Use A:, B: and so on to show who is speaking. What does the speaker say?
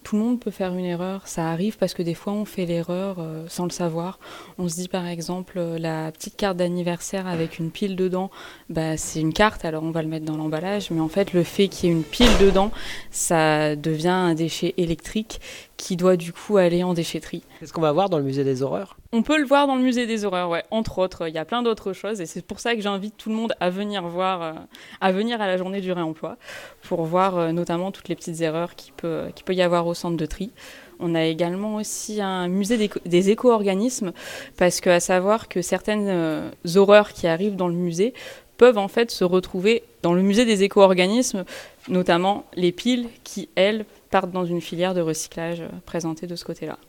A: tout le monde peut faire une erreur. Ça arrive parce que des fois, on fait l'erreur sans le savoir. On se dit par exemple, la petite carte d'anniversaire avec une pile dedans, c'est une carte, alors on va le mettre dans l'emballage. Mais en fait, le fait qu'il y ait une pile dedans, ça devient un déchet électrique qui doit du coup aller en déchetterie.
B: C'est ce qu'on va voir dans le musée des horreurs.
A: On peut le voir dans le musée des horreurs, ouais, entre autres. Il y a plein d'autres choses et c'est pour ça que j'invite tout le monde à venir à venir à la journée du réemploi pour voir notamment toutes les petites erreurs qu'il peut y avoir au centre de tri. On a également aussi un musée des éco-organismes parce qu'à savoir que certaines horreurs qui arrivent dans le musée peuvent en fait se retrouver dans le musée des éco-organismes, notamment les piles qui, elles, partent dans une filière de recyclage présentée de ce côté-là.